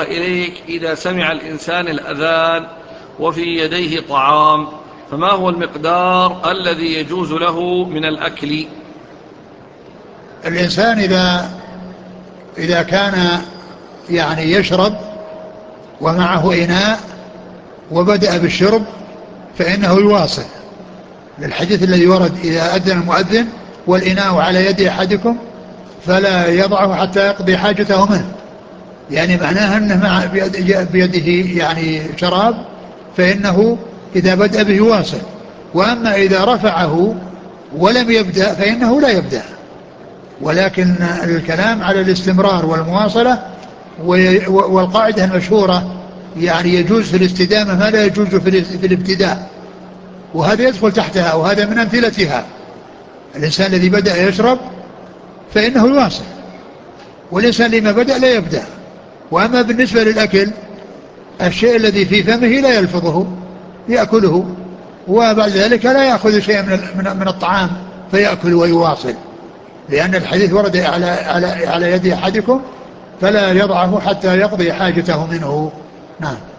الله إليك إذا سمع الإنسان الأذان وفي يديه طعام فما هو المقدار الذي يجوز له من الأكل؟ الإنسان إذا كان يعني يشرب ومعه إناء وبدأ بالشرب فإنه يواصل، للحديث الذي ورد إذا أذن المؤذن والإناء على يد أحدكم فلا يضعه حتى يقضي حاجته منه، يعني معناها أنه بيده يعني شراب فإنه إذا بدأ به يواصل، وأما إذا رفعه ولم يبدأ فإنه لا يبدأ. ولكن الكلام على الاستمرار والمواصلة، والقاعدة المشهورة يعني يجوز في الاستدامة ما لا يجوز في الابتداء، وهذا يدخل تحتها وهذا من أمثلتها. الإنسان الذي بدأ يشرب فإنه يواصل، والإنسان الذي ما بدأ لا يبدأ. وأما بالنسبة للأكل، الشيء الذي في فمه لا يلفظه يأكله، وبعد ذلك لا يأخذ شيئا من الطعام فيأكل ويواصل، لأن الحديث ورد على يد أحدكم فلا يضعه حتى يقضي حاجته منه. نعم.